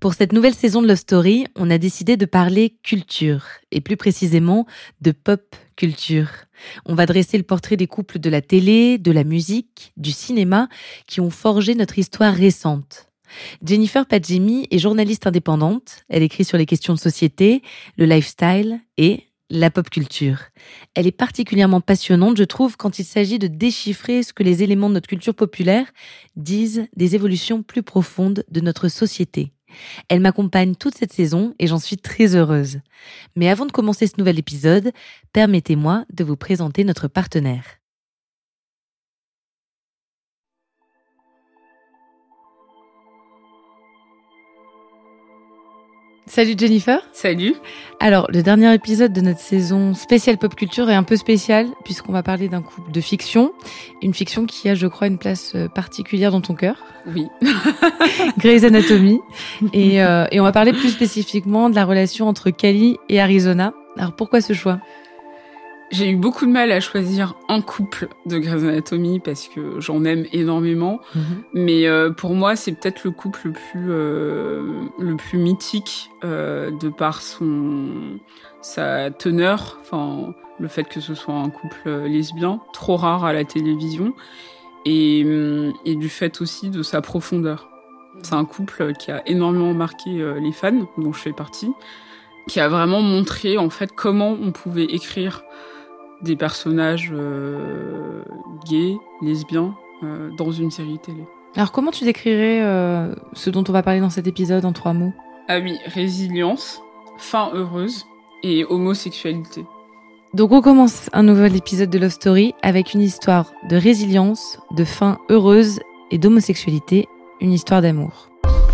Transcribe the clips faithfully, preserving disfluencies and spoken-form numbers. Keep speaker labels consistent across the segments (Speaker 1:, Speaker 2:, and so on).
Speaker 1: Pour cette nouvelle saison de Love Story, on a décidé de parler culture, et plus précisément de pop culture. On va dresser le portrait des couples de la télé, de la musique, du cinéma, qui ont forgé notre histoire récente. Jennifer Padjemi est journaliste indépendante. Elle écrit sur les questions de société, le lifestyle et la pop culture. Elle est particulièrement passionnante, je trouve, quand il s'agit de déchiffrer ce que les éléments de notre culture populaire disent des évolutions plus profondes de notre société. Elle m'accompagne toute cette saison et j'en suis très heureuse. Mais avant de commencer ce nouvel épisode, permettez-moi de vous présenter notre partenaire. Salut Jennifer.
Speaker 2: Salut.
Speaker 1: Alors, le dernier épisode de notre saison spéciale pop culture est un peu spécial puisqu'on va parler d'un couple de fiction. Une fiction qui a, je crois, une place particulière dans ton cœur.
Speaker 2: Oui.
Speaker 1: Grey's Anatomy. Et, euh, et on va parler plus spécifiquement de la relation entre Cally et Arizona. Alors, pourquoi ce choix ?
Speaker 2: J'ai eu beaucoup de mal à choisir un couple de Grey's Anatomy parce que j'en aime énormément. Mm-hmm. Mais euh, pour moi, c'est peut-être le couple le plus, euh, le plus mythique euh, de par son, sa teneur. Enfin, le fait que ce soit un couple lesbien, trop rare à la télévision. Et, et du fait aussi de sa profondeur. C'est un couple qui a énormément marqué euh, les fans, dont je fais partie, qui a vraiment montré en fait comment on pouvait écrire des personnages euh, gays, lesbiens, euh, dans une série télé.
Speaker 1: Alors comment tu décrirais euh, ce dont on va parler dans cet épisode en trois mots ?
Speaker 2: Ah oui, résilience, fin heureuse et homosexualité.
Speaker 1: Donc on commence un nouvel épisode de Love Story avec une histoire de résilience, de fin heureuse et d'homosexualité, une histoire d'amour.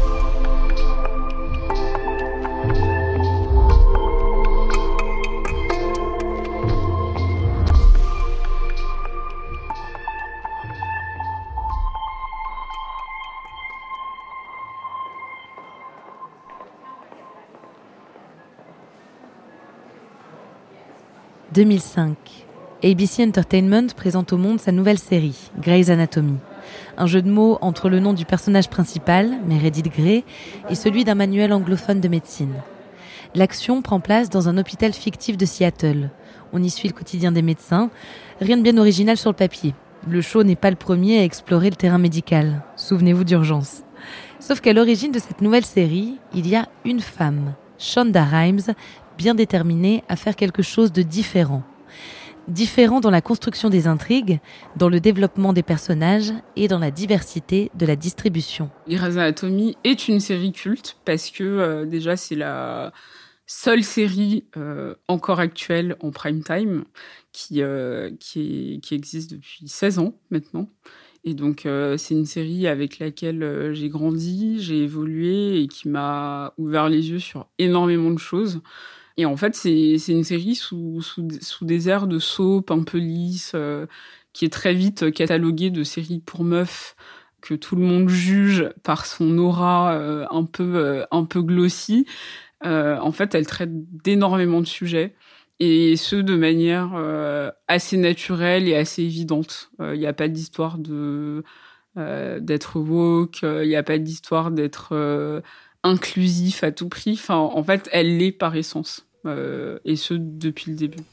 Speaker 1: deux mille cinq. A B C Entertainment présente au monde sa nouvelle série, Grey's Anatomy. Un jeu de mots entre le nom du personnage principal, Meredith Grey, et celui d'un manuel anglophone de médecine. L'action prend place dans un hôpital fictif de Seattle. On y suit le quotidien des médecins. Rien de bien original sur le papier. Le show n'est pas le premier à explorer le terrain médical. Souvenez-vous d'Urgence. Sauf qu'à l'origine de cette nouvelle série, il y a une femme, Shonda Rhimes, bien déterminée à faire quelque chose de différent. Différent dans la construction des intrigues, dans le développement des personnages et dans la diversité de la distribution.
Speaker 2: Grey's Anatomy est une série culte parce que euh, déjà c'est la seule série euh, encore actuelle en prime time qui, euh, qui, est, qui existe depuis seize ans maintenant. Et donc euh, c'est une série avec laquelle euh, j'ai grandi, j'ai évolué et qui m'a ouvert les yeux sur énormément de choses. Et en fait, c'est, c'est une série sous, sous, sous des airs de soap un peu lisse, euh, qui est très vite cataloguée de série pour meufs, que tout le monde juge par son aura euh, un peu, euh, un peu glossy. Euh, en fait, elle traite d'énormément de sujets, et ce, de manière euh, assez naturelle et assez évidente. Il euh, n'y a pas d'histoire de, euh, d'être woke, il euh, n'y a pas d'histoire d'être euh, inclusif à tout prix. Enfin, en fait, elle l'est par essence. Euh, et ce, depuis le début.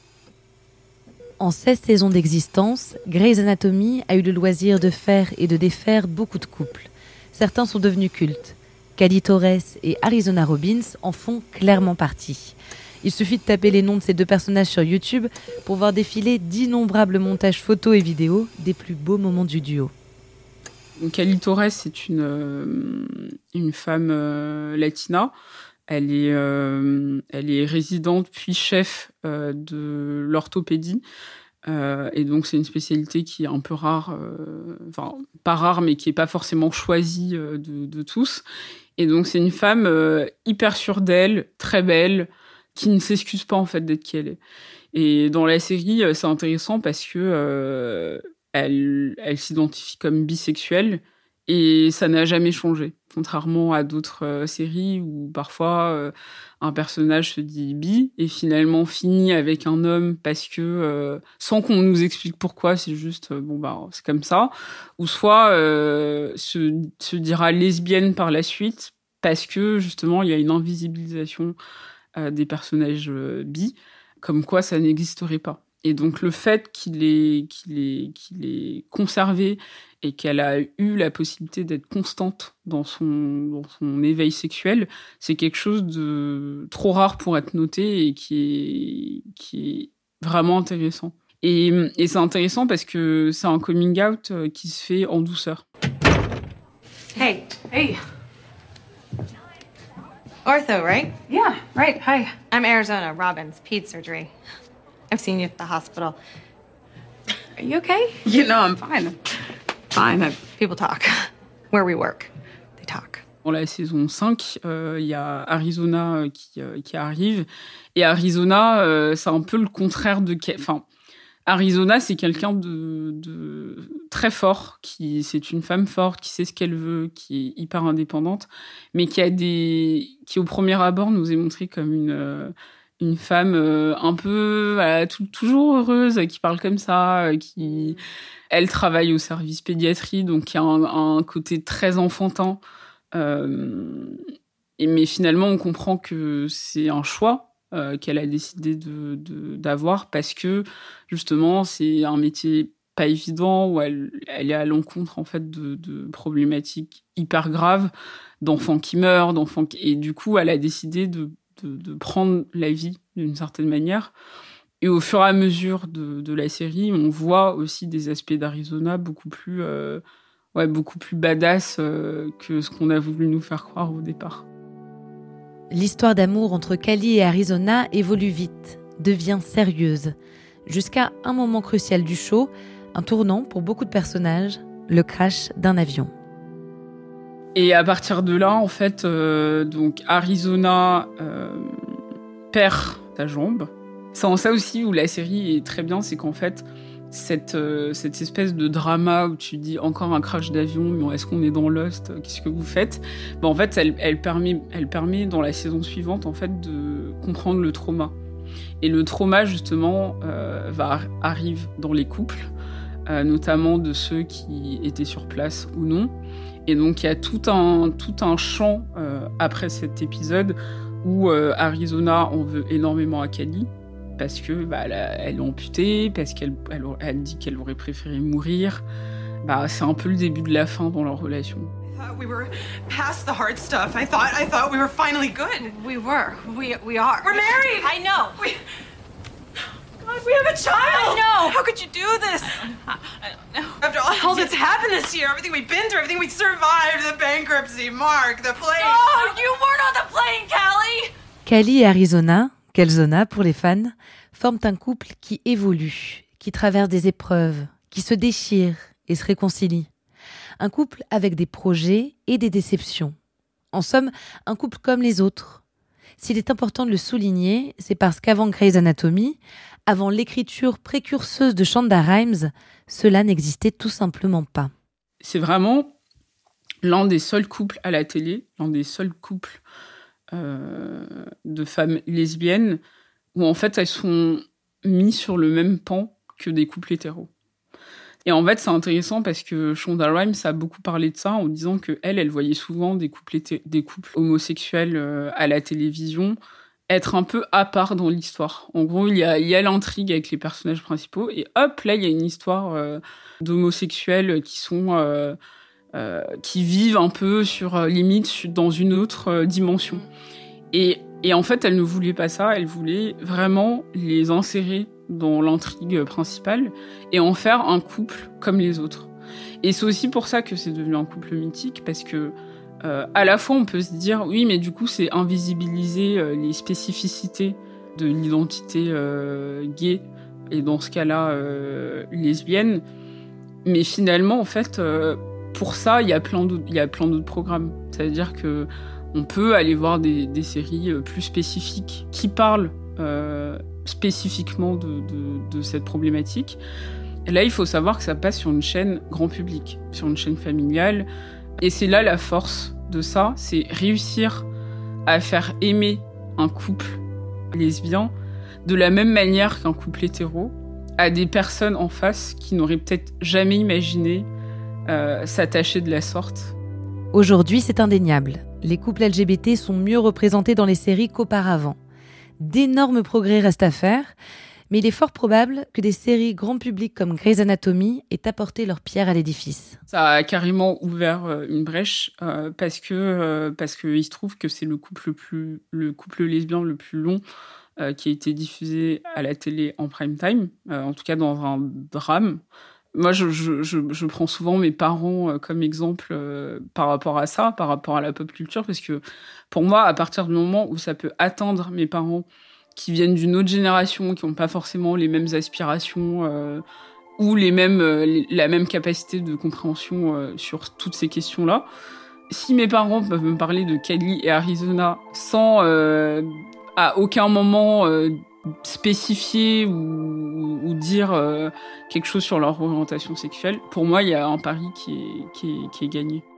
Speaker 1: En seize saisons d'existence, Grey's Anatomy a eu le loisir de faire et de défaire beaucoup de couples. Certains sont devenus cultes. Cady Torres et Arizona Robbins en font clairement partie. Il suffit de taper les noms de ces deux personnages sur YouTube pour voir défiler d'innombrables montages photos et vidéos des plus beaux moments du duo.
Speaker 2: Cady Torres est une, euh, une femme euh, latina. Elle est, euh, elle est résidente puis chef euh, de l'orthopédie. Euh, et donc, c'est une spécialité qui est un peu rare, euh, enfin, pas rare, mais qui n'est pas forcément choisie euh, de, de tous. Et donc, c'est une femme euh, hyper sûre d'elle, très belle, qui ne s'excuse pas, en fait, d'être qui elle est. Et dans la série, c'est intéressant parce que euh, elle, elle s'identifie comme bisexuelle. Et ça n'a jamais changé, contrairement à d'autres euh, séries où parfois euh, un personnage se dit bi et finalement finit avec un homme parce que, euh, sans qu'on nous explique pourquoi, c'est juste, euh, bon bah c'est comme ça, ou soit euh, se, se dira lesbienne par la suite parce que justement il y a une invisibilisation euh, des personnages euh, bi, comme quoi ça n'existerait pas. Et donc le fait qu'il ait, qu'il ait, qu'il ait conservé et qu'elle a eu la possibilité d'être constante dans son, dans son éveil sexuel, c'est quelque chose de trop rare pour être noté et qui est, qui est vraiment intéressant. Et, et c'est intéressant parce que c'est un coming out qui se fait en douceur.
Speaker 3: Hey, hey. Ortho, right?
Speaker 4: Yeah, right. Hi.
Speaker 3: I'm Arizona Robbins, ped surgery. I've seen you at the hospital.
Speaker 4: Are you okay? You know, I'm fine. Fine. I...
Speaker 3: People talk. Where we work, they talk.
Speaker 2: Dans la saison cinq, il euh, y a Arizona qui, euh, qui arrive. Et Arizona, euh, c'est un peu le contraire de... Enfin, Arizona, c'est quelqu'un de, de très fort, qui, c'est une femme forte, qui sait ce qu'elle veut, qui est hyper indépendante, mais qui, a des, qui au premier abord, nous est montrée comme une... Euh, une femme euh, un peu voilà, tout, toujours heureuse, qui parle comme ça, euh, qui elle travaille au service pédiatrie, donc qui a un, un côté très enfantin. Euh, et, mais finalement, on comprend que c'est un choix euh, qu'elle a décidé de, de, d'avoir parce que justement, c'est un métier pas évident où elle, elle est à l'encontre en fait de, de problématiques hyper graves, d'enfants qui meurent, d'enfants qui... et du coup, elle a décidé de De, de prendre la vie d'une certaine manière. Et au fur et à mesure de, de la série, on voit aussi des aspects d'Arizona beaucoup plus, euh, ouais, beaucoup plus badass euh, que ce qu'on a voulu nous faire croire au départ.
Speaker 1: L'histoire d'amour entre Cali et Arizona évolue vite, devient sérieuse, jusqu'à un moment crucial du show, un tournant pour beaucoup de personnages, le crash d'un avion.
Speaker 2: Et à partir de là, en fait, euh, donc Arizona euh, perd sa jambe. C'est en ça aussi où la série est très bien, c'est qu'en fait, cette, euh, cette espèce de drama où tu dis encore un crash d'avion, mais est-ce qu'on est dans Lost ? Qu'est-ce que vous faites ? Ben, en fait, elle, elle, permet, elle permet dans la saison suivante en fait, de comprendre le trauma. Et le trauma, justement, euh, va, arrive dans les couples, euh, notamment de ceux qui étaient sur place ou non. Et donc, il y a tout un, tout un champ euh, après cet épisode où euh, Arizona en veut énormément à Cali parce que bah, elle, a, elle est amputée, parce qu'elle elle, elle dit qu'elle aurait préféré mourir. Bah, c'est un peu le début de la fin dans leur relation.
Speaker 5: I thought we were past the hard stuff. I thought, I thought we were finally good.
Speaker 3: We were. We we are.
Speaker 5: We're married.
Speaker 3: I know.
Speaker 5: We, God, we have a child.
Speaker 3: I know.
Speaker 5: How could you do this?
Speaker 3: I don't know.
Speaker 5: After all that's happened this year, everything we've been through, everything we survived, the bankruptcy, Mark, the plane.
Speaker 3: Oh, you weren't on the plane, Callie.
Speaker 1: Cali et Arizona, Calzona pour les fans, forment un couple qui évolue, qui traverse des épreuves, qui se déchire et se réconcilie. Un couple avec des projets et des déceptions. En somme, un couple comme les autres. S'il est important de le souligner, c'est parce qu'avant Grey's Anatomy, avant l'écriture précurseuse de Shonda Rhimes, cela n'existait tout simplement pas.
Speaker 2: C'est vraiment l'un des seuls couples à la télé, l'un des seuls couples euh, de femmes lesbiennes où en fait elles sont mises sur le même pan que des couples hétéros. Et en fait, c'est intéressant parce que Shonda Rhimes a beaucoup parlé de ça en disant que elle, elle voyait souvent des couples, hété- des couples homosexuels euh, à la télévision être un peu à part dans l'histoire. En gros, il y a, il y a l'intrigue avec les personnages principaux et hop, là, il y a une histoire euh, d'homosexuels qui sont euh, euh, qui vivent un peu sur euh, limite dans une autre euh, dimension. Et, et en fait, elle ne voulait pas ça. Elle voulait vraiment les insérer dans l'intrigue principale et en faire un couple comme les autres. Et c'est aussi pour ça que c'est devenu un couple mythique, parce que euh, à la fois on peut se dire oui, mais du coup c'est invisibiliser euh, les spécificités de l'identité euh, gay et dans ce cas-là euh, lesbienne, mais finalement en fait euh, pour ça il y a plein d'autres, il y a plein d'autres programmes. C'est-à-dire que on peut aller voir des, des séries plus spécifiques qui parlent euh, spécifiquement de, de, de cette problématique. Et là, il faut savoir que ça passe sur une chaîne grand public, sur une chaîne familiale. Et c'est là la force de ça, c'est réussir à faire aimer un couple lesbien de la même manière qu'un couple hétéro à des personnes en face qui n'auraient peut-être jamais imaginé euh, s'attacher de la sorte
Speaker 1: Aujourd'hui, c'est indéniable. Les couples L G B T sont mieux représentés dans les séries qu'auparavant. D'énormes progrès restent à faire, mais il est fort probable que des séries grand public comme Grey's Anatomy aient apporté leur pierre à l'édifice.
Speaker 2: Ça a carrément ouvert une brèche euh, parce que euh, parce que il se trouve que c'est le couple le plus le couple lesbien le plus long euh, qui a été diffusé à la télé en prime time, euh, en tout cas dans un drame. Moi, je, je, je, je prends souvent mes parents euh, comme exemple euh, par rapport à ça, par rapport à la pop culture, parce que pour moi, à partir du moment où ça peut atteindre mes parents qui viennent d'une autre génération, qui n'ont pas forcément les mêmes aspirations euh, ou les mêmes, euh, les, la même capacité de compréhension euh, sur toutes ces questions-là, si mes parents peuvent me parler de Cali et Arizona sans euh, à aucun moment euh, spécifier ou, ou dire euh, quelque chose sur leur orientation sexuelle, pour moi, il y a un pari qui est, qui est, qui est gagné.